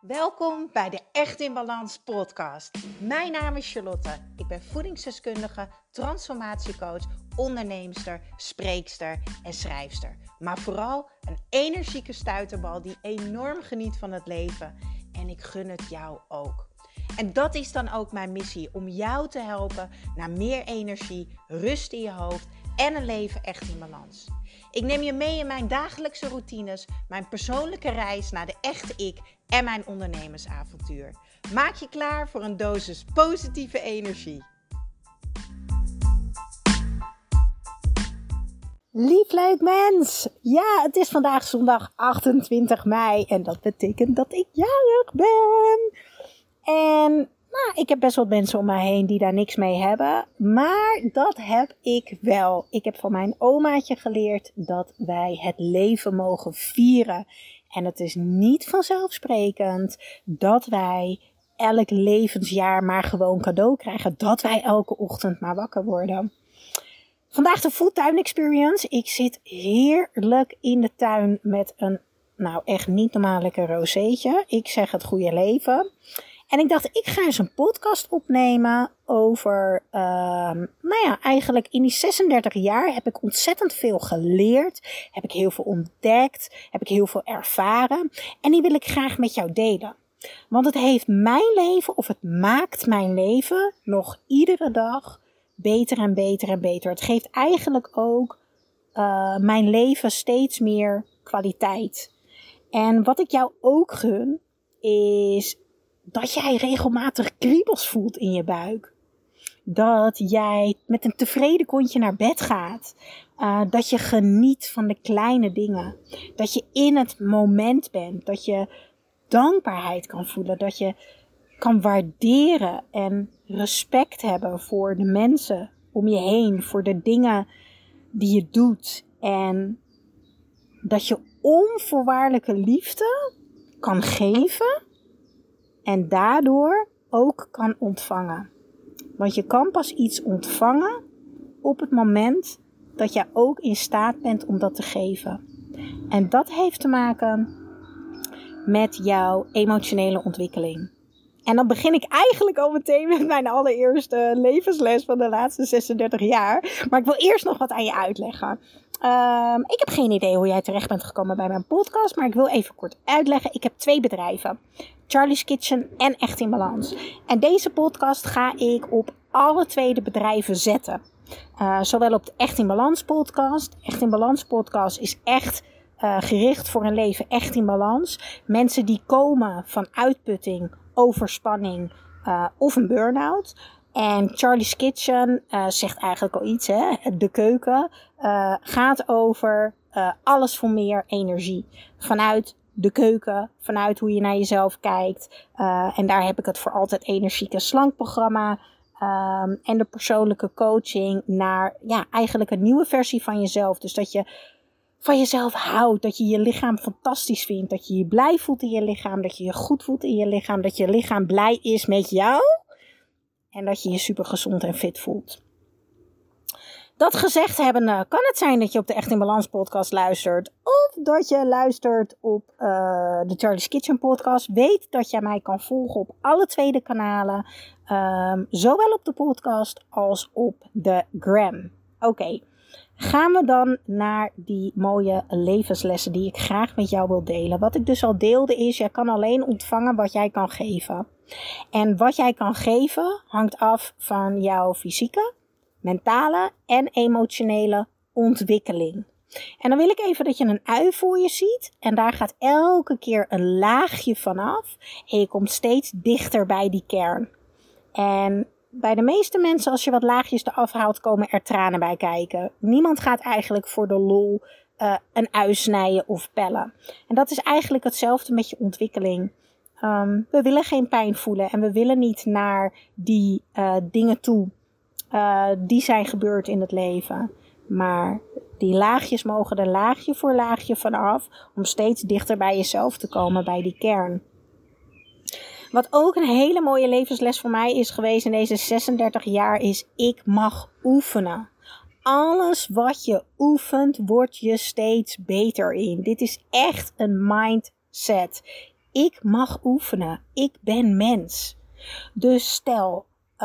Welkom bij de Echt in Balans podcast. Mijn naam is Charlotte. Ik ben voedingsdeskundige, transformatiecoach, onderneemster, spreekster en schrijfster. Maar vooral een energieke stuiterbal die enorm geniet van het leven. En ik gun het jou ook. En dat is dan ook mijn missie, om jou te helpen naar meer energie, rust in je hoofd en een leven echt in balans. Ik neem je mee in mijn dagelijkse routines, mijn persoonlijke reis naar de echte ik en mijn ondernemersavontuur. Maak je klaar voor een dosis positieve energie. Lief leuk mens! Ja, het is vandaag zondag 28 mei en dat betekent dat ik jarig ben. En ik heb best wel mensen om mij heen die daar niks mee hebben. Maar dat heb ik wel. Ik heb van mijn omaatje geleerd dat wij het leven mogen vieren. En het is niet vanzelfsprekend dat wij elk levensjaar maar gewoon cadeau krijgen. Dat wij elke ochtend maar wakker worden. Vandaag de Foodtuin Experience. Ik zit heerlijk in de tuin met een, echt niet normaal lekker rozeetje. Ik zeg het goede leven. En ik dacht, ik ga eens een podcast opnemen over, eigenlijk in die 36 jaar heb ik ontzettend veel geleerd. Heb ik heel veel ontdekt. Heb ik heel veel ervaren. En die wil ik graag met jou delen. Want het heeft mijn leven, of het maakt mijn leven nog iedere dag beter en beter en beter. Het geeft eigenlijk ook mijn leven steeds meer kwaliteit. En wat ik jou ook gun, is dat jij regelmatig kriebels voelt in je buik. Dat jij met een tevreden kontje naar bed gaat. Dat je geniet van de kleine dingen. Dat je in het moment bent. Dat je dankbaarheid kan voelen. Dat je kan waarderen en respect hebben voor de mensen om je heen. Voor de dingen die je doet. En dat je onvoorwaardelijke liefde kan geven. En daardoor ook kan ontvangen. Want je kan pas iets ontvangen op het moment dat je ook in staat bent om dat te geven. En dat heeft te maken met jouw emotionele ontwikkeling. En dan begin ik eigenlijk al meteen met mijn allereerste levensles van de laatste 36 jaar. Maar ik wil eerst nog wat aan je uitleggen. Ik heb geen idee hoe jij terecht bent gekomen bij mijn podcast, maar ik wil even kort uitleggen. Ik heb 2 bedrijven. Charlie's Kitchen en Echt in Balans. En deze podcast ga ik op alle 2 de bedrijven zetten. Zowel op de Echt in Balans podcast. Echt in Balans podcast is echt gericht voor een leven echt in balans. Mensen die komen van uitputting, overspanning of een burn-out. En Charlie's Kitchen zegt eigenlijk al iets, hè? De keuken gaat over alles voor meer energie. Vanuit de keuken, vanuit hoe je naar jezelf kijkt. En daar heb ik het voor altijd energieke slank programma. En de persoonlijke coaching naar eigenlijk een nieuwe versie van jezelf. Dus dat je van jezelf houdt, dat je je lichaam fantastisch vindt. Dat je je blij voelt in je lichaam, dat je je goed voelt in je lichaam. Dat je lichaam blij is met jou. En dat je je super gezond en fit voelt. Dat gezegd hebbende, kan het zijn dat je op de Echt in Balans podcast luistert. Of dat je luistert op de Charlie's Kitchen podcast. Weet dat jij mij kan volgen op alle 2 de kanalen. Zowel op de podcast als op de gram. Oké. Gaan we dan naar die mooie levenslessen die ik graag met jou wil delen. Wat ik dus al deelde is, jij kan alleen ontvangen wat jij kan geven. En wat jij kan geven hangt af van jouw fysieke, mentale en emotionele ontwikkeling. En dan wil ik even dat je een ui voor je ziet. En daar gaat elke keer een laagje vanaf. En je komt steeds dichter bij die kern. En bij de meeste mensen, als je wat laagjes eraf haalt, komen er tranen bij kijken. Niemand gaat eigenlijk voor de lol een ui snijden of pellen. En dat is eigenlijk hetzelfde met je ontwikkeling. We willen geen pijn voelen en we willen niet naar die dingen toe die zijn gebeurd in het leven. Maar die laagjes mogen er laagje voor laagje vanaf om steeds dichter bij jezelf te komen, bij die kern. Wat ook een hele mooie levensles voor mij is geweest in deze 36 jaar is, ik mag oefenen. Alles wat je oefent, word je steeds beter in. Dit is echt een mindset. Ik mag oefenen. Ik ben mens. Dus stel,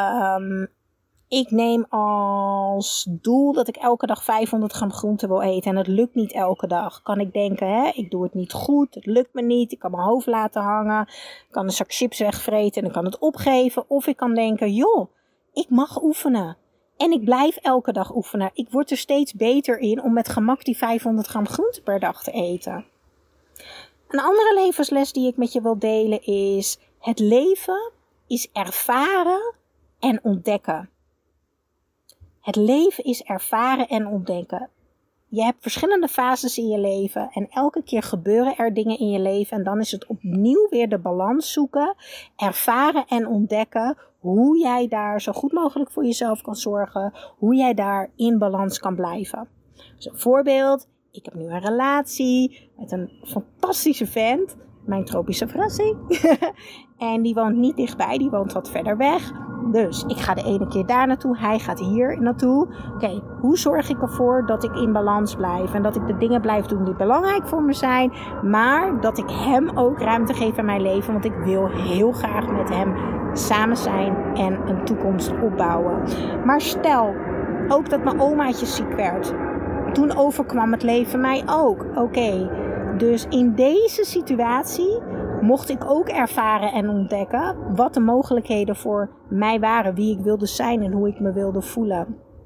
ik neem als doel dat ik elke dag 500 gram groente wil eten. En het lukt niet elke dag. Kan ik denken, ik doe het niet goed. Het lukt me niet. Ik kan mijn hoofd laten hangen. Ik kan een zak chips wegvreten en ik kan het opgeven. Of ik kan denken, joh, ik mag oefenen. En ik blijf elke dag oefenen. Ik word er steeds beter in om met gemak die 500 gram groente per dag te eten. Een andere levensles die ik met je wil delen is: het leven is ervaren en ontdekken. Het leven is ervaren en ontdekken. Je hebt verschillende fases in je leven en elke keer gebeuren er dingen in je leven en dan is het opnieuw weer de balans zoeken, ervaren en ontdekken hoe jij daar zo goed mogelijk voor jezelf kan zorgen, hoe jij daar in balans kan blijven. Dus een voorbeeld, ik heb nu een relatie met een fantastische vent, mijn tropische verrassing. En die woont niet dichtbij, die woont wat verder weg. Dus ik ga de ene keer daar naartoe, hij gaat hier naartoe. Oké, hoe zorg ik ervoor dat ik in balans blijf? En dat ik de dingen blijf doen die belangrijk voor me zijn. Maar dat ik hem ook ruimte geef in mijn leven. Want ik wil heel graag met hem samen zijn en een toekomst opbouwen. Maar stel ook dat mijn omaatje ziek werd. Toen overkwam het leven mij ook. Oké, dus in deze situatie mocht ik ook ervaren en ontdekken wat de mogelijkheden voor mij waren, wie ik wilde zijn en hoe ik me wilde voelen.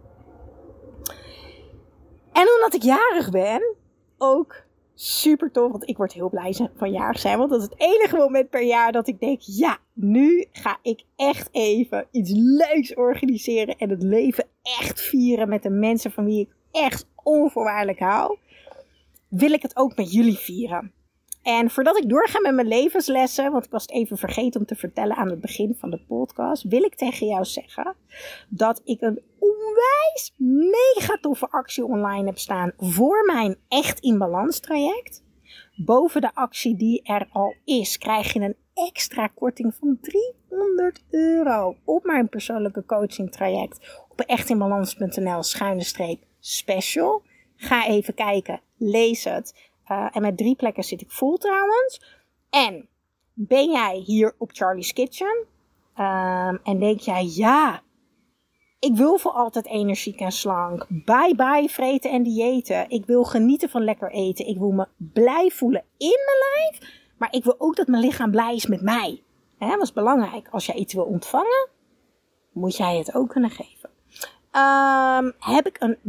En omdat ik jarig ben, ook super tof, want ik word heel blij van jarig zijn, want dat is het enige moment per jaar dat ik denk, ja, nu ga ik echt even iets leuks organiseren en het leven echt vieren met de mensen van wie ik echt onvoorwaardelijk hou, wil ik het ook met jullie vieren. En voordat ik doorga met mijn levenslessen, want ik was het even vergeten om te vertellen aan het begin van de podcast, wil ik tegen jou zeggen dat ik een onwijs mega toffe actie online heb staan voor mijn Echt in Balans traject. Boven de actie die er al is, krijg je een extra korting van €300 op mijn persoonlijke coaching traject op echtinbalans.nl/special. Ga even kijken, lees het. En met 3 plekken zit ik vol trouwens. En ben jij hier op Charlie's Kitchen? En denk jij, ja, ik wil voor altijd energiek en slank. Bye bye vreten en diëten. Ik wil genieten van lekker eten. Ik wil me blij voelen in mijn lijf. Maar ik wil ook dat mijn lichaam blij is met mij. Dat is belangrijk. Als jij iets wil ontvangen, moet jij het ook kunnen geven. Heb ik een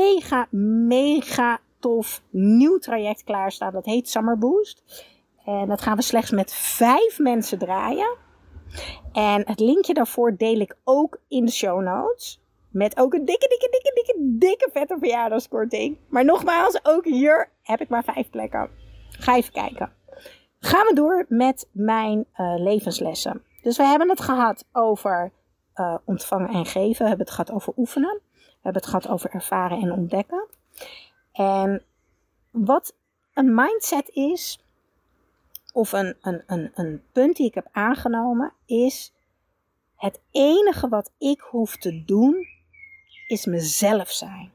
mega tof nieuw traject klaarstaan. Dat heet Summer Boost. En dat gaan we slechts met 5 mensen draaien. En het linkje daarvoor deel ik ook in de show notes. Met ook een dikke vette verjaardagskorting. Maar nogmaals, ook hier heb ik maar 5 plekken. Ga even kijken. Gaan we door met mijn levenslessen. Dus we hebben het gehad over ontvangen en geven. We hebben het gehad over oefenen. We hebben het gehad over ervaren en ontdekken. En wat een mindset is, of een punt die ik heb aangenomen, is het enige wat ik hoef te doen, is mezelf zijn.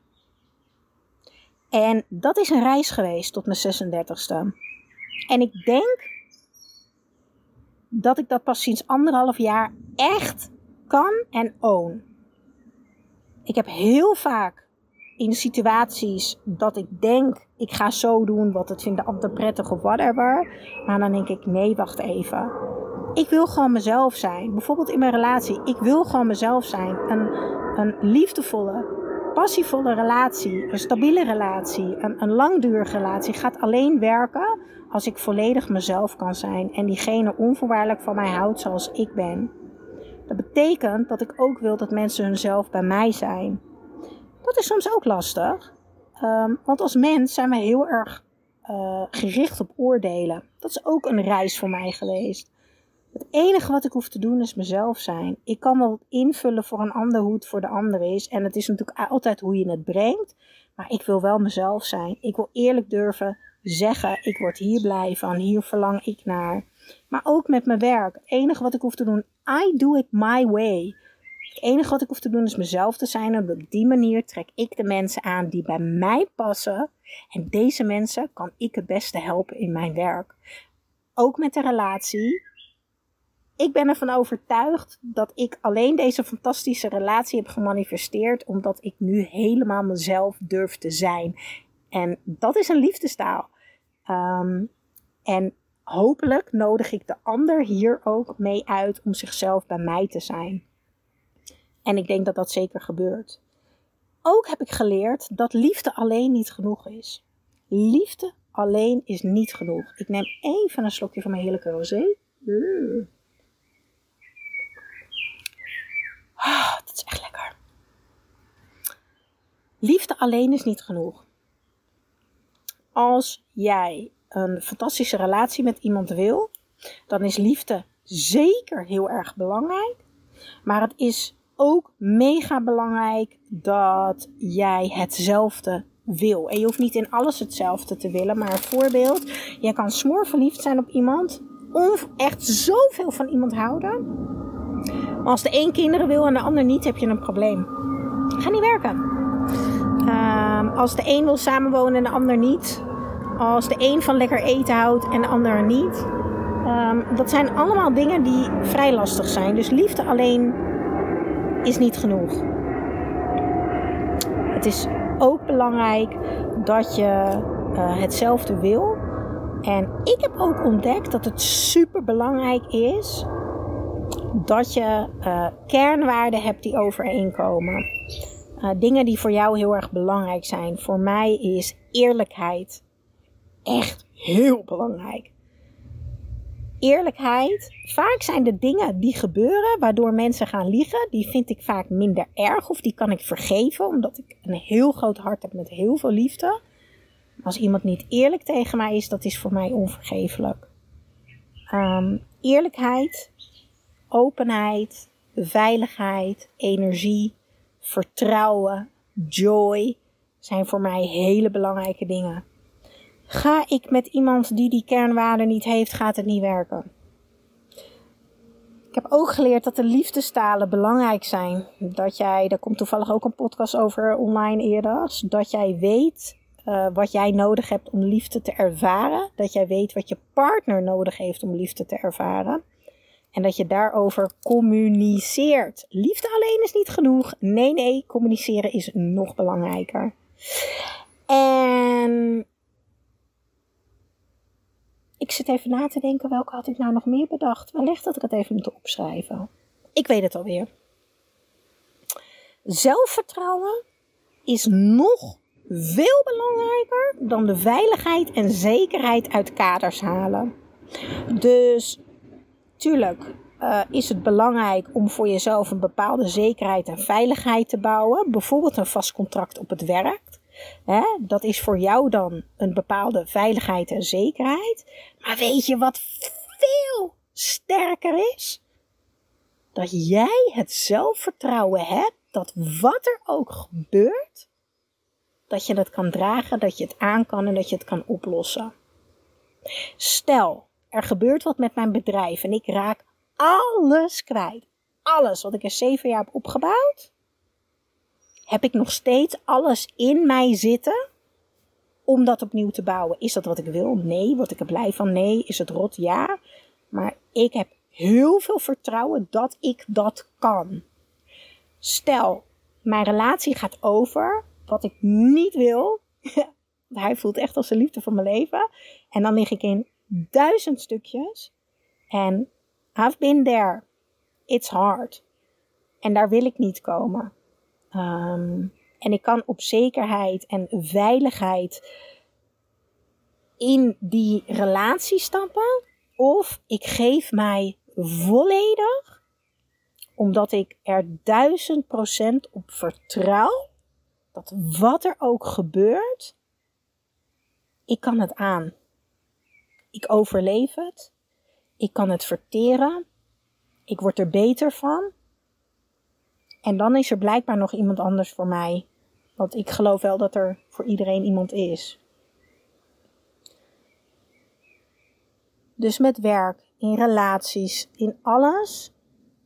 En dat is een reis geweest tot mijn 36e. En ik denk dat ik dat pas sinds 1,5 jaar echt kan en own. Ik heb heel vaak in situaties dat ik denk, ik ga zo doen, wat het vindt de ander prettig of whatever. Maar dan denk ik, nee, wacht even. Ik wil gewoon mezelf zijn. Bijvoorbeeld in mijn relatie. Ik wil gewoon mezelf zijn. Een liefdevolle, passievolle relatie, een stabiele relatie, een langdurige relatie gaat alleen werken als ik volledig mezelf kan zijn. En diegene onvoorwaardelijk van mij houdt zoals ik ben. Dat betekent dat ik ook wil dat mensen hunzelf bij mij zijn. Dat is soms ook lastig. Want als mens zijn we heel erg gericht op oordelen. Dat is ook een reis voor mij geweest. Het enige wat ik hoef te doen is mezelf zijn. Ik kan wel invullen voor een ander hoe het voor de ander is. En het is natuurlijk altijd hoe je het brengt. Maar ik wil wel mezelf zijn. Ik wil eerlijk durven zeggen, ik word hier blij van. Hier verlang ik naar. Maar ook met mijn werk. Het enige wat ik hoef te doen, I do it my way. Het enige wat ik hoef te doen is mezelf te zijn. En op die manier trek ik de mensen aan die bij mij passen. En deze mensen kan ik het beste helpen in mijn werk. ook met de relatie. Ik ben ervan overtuigd dat ik alleen deze fantastische relatie heb gemanifesteerd omdat ik nu helemaal mezelf durf te zijn. En dat is een liefdestaal. En hopelijk nodig ik de ander hier ook mee uit om zichzelf bij mij te zijn. En ik denk dat dat zeker gebeurt. Ook heb ik geleerd dat liefde alleen niet genoeg is. Liefde alleen is niet genoeg. Ik neem even een slokje van mijn heerlijke rosé. Dat is echt lekker. Liefde alleen is niet genoeg. Als jij een fantastische relatie met iemand wil, dan is liefde zeker heel erg belangrijk. Maar het is ook mega belangrijk dat jij hetzelfde wil. En je hoeft niet in alles hetzelfde te willen. Maar een voorbeeld, jij kan smoorverliefd zijn op iemand, echt zoveel van iemand houden. Maar als de een kinderen wil en de ander niet, heb je een probleem. Gaat niet werken. Als de een wil samenwonen en de ander niet. Als de een van lekker eten houdt en de ander niet. Dat zijn allemaal dingen die vrij lastig zijn. Dus liefde alleen is niet genoeg. Het is ook belangrijk dat je hetzelfde wil. En ik heb ook ontdekt dat het super belangrijk is dat je kernwaarden hebt die overeenkomen. Dingen die voor jou heel erg belangrijk zijn. Voor mij is eerlijkheid echt heel belangrijk. Eerlijkheid. Vaak zijn de dingen die gebeuren waardoor mensen gaan liegen, die vind ik vaak minder erg of die kan ik vergeven omdat ik een heel groot hart heb met heel veel liefde. Als iemand niet eerlijk tegen mij is, dat is voor mij onvergeeflijk. Eerlijkheid, openheid, veiligheid, energie, vertrouwen, joy zijn voor mij hele belangrijke dingen. Ga ik met iemand die kernwaarden niet heeft, gaat het niet werken. Ik heb ook geleerd dat de liefdestalen belangrijk zijn. Daar komt toevallig ook een podcast over online eerder. Dat jij weet wat jij nodig hebt om liefde te ervaren. Dat jij weet wat je partner nodig heeft om liefde te ervaren. En dat je daarover communiceert. Liefde alleen is niet genoeg. Nee, communiceren is nog belangrijker. En ik zit even na te denken, welke had ik nou nog meer bedacht? Wellicht dat ik het even moet opschrijven. Ik weet het alweer. Zelfvertrouwen is nog veel belangrijker dan de veiligheid en zekerheid uit kaders halen. Dus tuurlijk is het belangrijk om voor jezelf een bepaalde zekerheid en veiligheid te bouwen. Bijvoorbeeld een vast contract op het werk. Dat is voor jou dan een bepaalde veiligheid en zekerheid. Maar weet je wat veel sterker is? Dat jij het zelfvertrouwen hebt dat wat er ook gebeurt, dat je het kan dragen, dat je het aan kan en dat je het kan oplossen. Stel, er gebeurt wat met mijn bedrijf en ik raak alles kwijt. Alles wat ik er 7 jaar heb opgebouwd. Heb ik nog steeds alles in mij zitten om dat opnieuw te bouwen? Is dat wat ik wil? Nee. Word ik er blij van? Nee. Is het rot? Ja. Maar ik heb heel veel vertrouwen dat ik dat kan. Stel, mijn relatie gaat over wat ik niet wil. Hij voelt echt als de liefde van mijn leven. En dan lig ik in 1000 stukjes. En I've been there. It's hard. En daar wil ik niet komen. En ik kan op zekerheid en veiligheid in die relatie stappen. Of ik geef mij volledig, omdat ik er 1000% op vertrouw, dat wat er ook gebeurt, ik kan het aan. Ik overleef het. Ik kan het verteren. Ik word er beter van. En dan is er blijkbaar nog iemand anders voor mij. Want ik geloof wel dat er voor iedereen iemand is. Dus met werk, in relaties, in alles.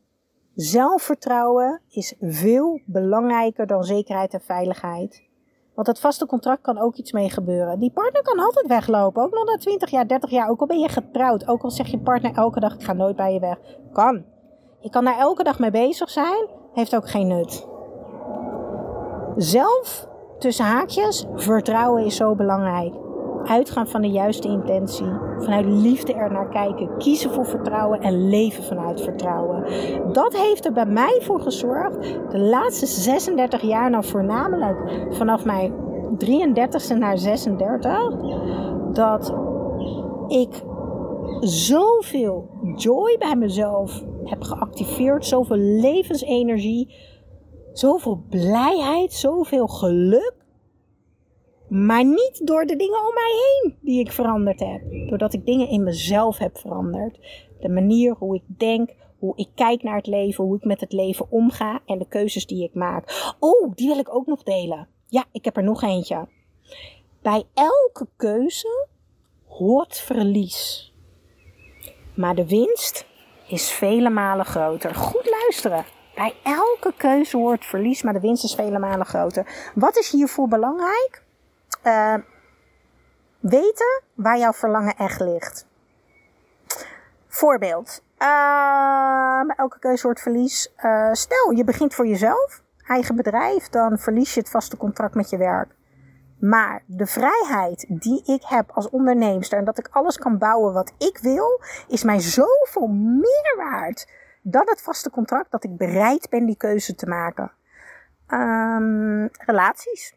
Zelfvertrouwen is veel belangrijker dan zekerheid en veiligheid. Want het vaste contract kan ook iets mee gebeuren. Die partner kan altijd weglopen. Ook nog na 20 jaar, 30 jaar. Ook al ben je getrouwd. Ook al zegt je partner elke dag, ik ga nooit bij je weg. Kan. Je kan daar elke dag mee bezig zijn. Heeft ook geen nut. Zelf, tussen haakjes, vertrouwen is zo belangrijk. Uitgaan van de juiste intentie. Vanuit liefde ernaar kijken. Kiezen voor vertrouwen en leven vanuit vertrouwen. Dat heeft er bij mij voor gezorgd. De laatste 36 jaar, nou voornamelijk vanaf mijn 33ste naar 36. Dat ik zoveel joy bij mezelf heb geactiveerd. Zoveel levensenergie. Zoveel blijheid. Zoveel geluk. Maar niet door de dingen om mij heen die ik veranderd heb. Doordat ik dingen in mezelf heb veranderd. De manier hoe ik denk, hoe ik kijk naar het leven, hoe ik met het leven omga en de keuzes die ik maak. Oh, die wil ik ook nog delen. Ja, ik heb er nog eentje. Bij elke keuze hoort verlies. Maar de winst is vele malen groter. Goed luisteren. Bij elke keuze hoort verlies, maar de winst is vele malen groter. Wat is hiervoor belangrijk? Weten waar jouw verlangen echt ligt. Voorbeeld. Elke keuze wordt verlies. Stel, je begint voor jezelf. Eigen bedrijf. Dan verlies je het vaste contract met je werk. Maar de vrijheid die ik heb als onderneemster. En dat ik alles kan bouwen wat ik wil. Is mij zoveel meer waard. Dan het vaste contract. Dat ik bereid ben die keuze te maken. Relaties.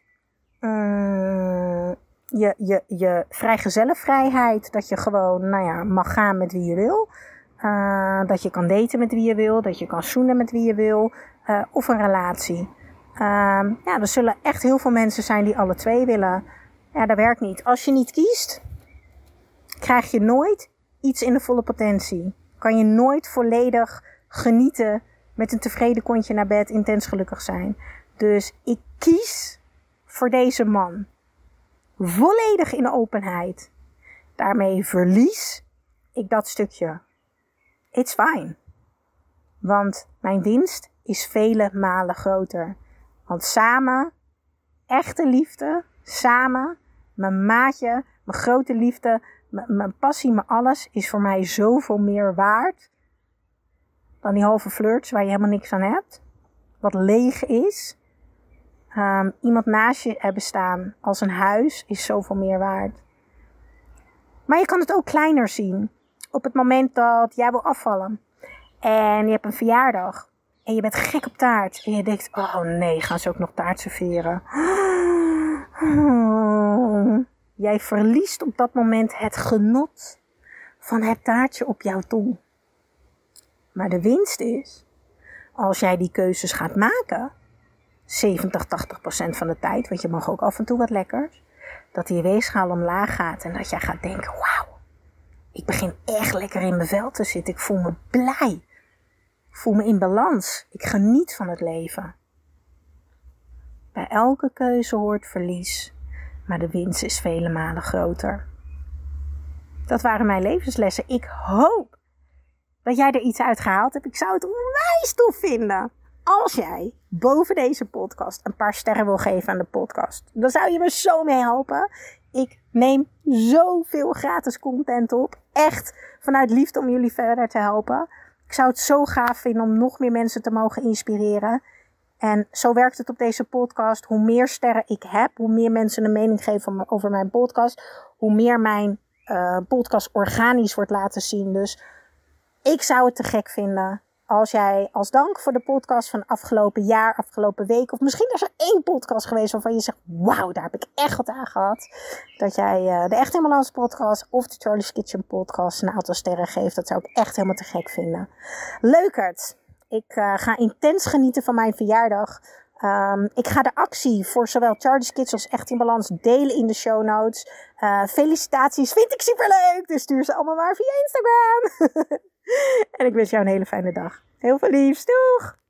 Je vrijgezellenvrijheid. Dat je gewoon mag gaan met wie je wil. Dat je kan daten met wie je wil. Dat je kan zoenen met wie je wil. Of een relatie. Er zullen echt heel veel mensen zijn die alle twee willen. Ja, dat werkt niet. Als je niet kiest, krijg je nooit iets in de volle potentie. Kan je nooit volledig genieten met een tevreden kontje naar bed, intens gelukkig zijn. Dus ik kies voor deze man. Volledig in openheid. Daarmee verlies ik dat stukje. It's fine. Want mijn winst is vele malen groter. Want samen, echte liefde, samen, mijn maatje, mijn grote liefde, mijn passie, mijn alles, is voor mij zoveel meer waard dan die halve flirts waar je helemaal niks aan hebt. Wat leeg is. Iemand naast je hebben staan als een huis is zoveel meer waard. Maar je kan het ook kleiner zien. Op het moment dat jij wil afvallen. En je hebt een verjaardag. En je bent gek op taart. En je denkt, oh nee, gaan ze ook nog taart serveren? Jij verliest op dat moment het genot van het taartje op jouw tong. Maar de winst is, als jij die keuzes gaat maken, 70-80% van de tijd, want je mag ook af en toe wat lekkers, dat die weegschaal omlaag gaat en dat jij gaat denken, wauw, ik begin echt lekker in mijn vel te zitten. Ik voel me blij. Ik voel me in balans. Ik geniet van het leven. Bij elke keuze hoort verlies, maar de winst is vele malen groter. Dat waren mijn levenslessen. Ik hoop dat jij er iets uit gehaald hebt. Ik zou het onwijs tof vinden als jij boven deze podcast een paar sterren wil geven aan de podcast. Dan zou je me zo mee helpen. Ik neem zoveel gratis content op. Echt vanuit liefde om jullie verder te helpen. Ik zou het zo gaaf vinden om nog meer mensen te mogen inspireren. En zo werkt het op deze podcast. Hoe meer sterren ik heb, hoe meer mensen een mening geven over mijn podcast, hoe meer mijn podcast organisch wordt laten zien. Dus ik zou het te gek vinden als jij als dank voor de podcast van afgelopen jaar, afgelopen week, of misschien is er 1 podcast geweest waarvan je zegt, wauw, daar heb ik echt wat aan gehad. Dat jij de Echt in Balans podcast of de Charlie's Kitchen podcast een aantal sterren geeft. Dat zou ik echt helemaal te gek vinden. Leukert. Ik ga intens genieten van mijn verjaardag. Ik ga de actie voor zowel Charlie's Kitchen als Echt in Balans delen in de show notes. Felicitaties, vind ik superleuk. Dus stuur ze allemaal maar via Instagram. En ik wens jou een hele fijne dag. Heel veel liefs. Doeg!